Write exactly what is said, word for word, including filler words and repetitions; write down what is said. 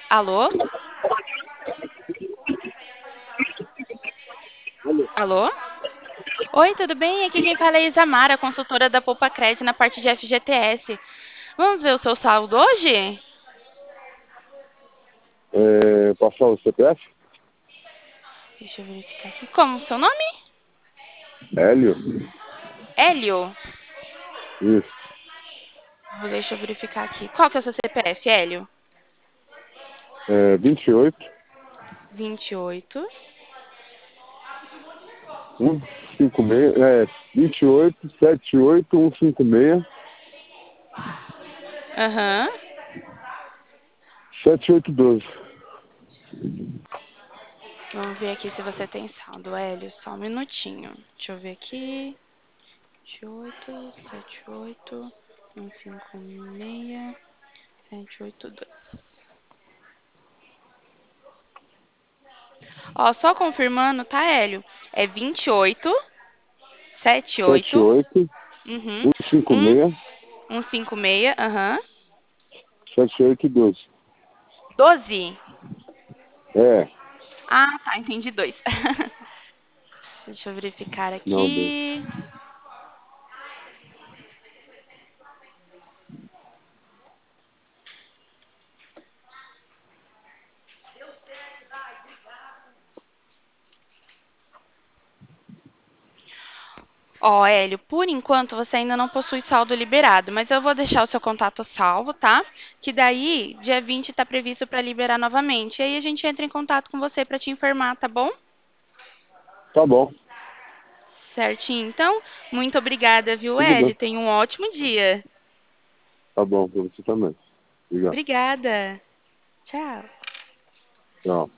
Alô? Alô? Oi, tudo bem? Aqui quem fala é a Isamara, consultora da Poupa Cred na parte de F G T S. Vamos ver o seu saldo hoje? É, passar o C P F? Deixa eu verificar aqui. Como? Seu nome? Hélio? Hélio. Isso. Vou- Deixa eu verificar aqui. Qual que é o seu C P F, Hélio? É, vinte e oito, vinte e oito. cento e cinquenta e seis, é, vinte e oito, setenta e oito, cento e cinquenta e seis, Aham. setenta e oito, doze. Vamos ver aqui se você tem saldo, Hélio. Só um minutinho. Deixa eu ver aqui. vinte e oito, setenta e oito, cento e cinquenta e seis, sete oito dois. Ó, só confirmando, tá, Hélio? É vinte e oito, setenta e setenta e oito, oito, uhum, cento e um, cinquenta e seis, cento e cinquenta e seis, aham, setenta e oito, doze. doze. É, Ah, tá, entendi dois. Deixa eu verificar não, doze. aqui. Ó, Hélio, por enquanto você ainda não possui saldo liberado, mas eu vou deixar o seu contato salvo, tá? Que daí, dia vinte tá previsto para liberar novamente. E aí a gente entra em contato com você para te informar, tá bom? Tá bom, Certinho. Então, muito obrigada, viu, tudo Hélio? bem. Tenha um ótimo dia. Tá bom, pra você também. Obrigado. Obrigada. Tchau. Tchau.